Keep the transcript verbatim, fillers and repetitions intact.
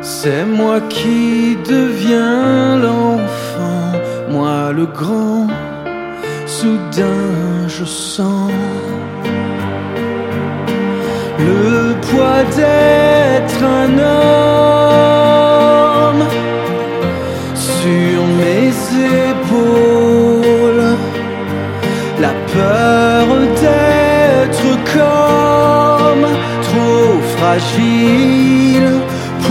C'est moi qui deviens l'enfant, moi le grand. Soudain je sens le poids d'être un homme sur mes épaules, la peur d'être comme trop fragile.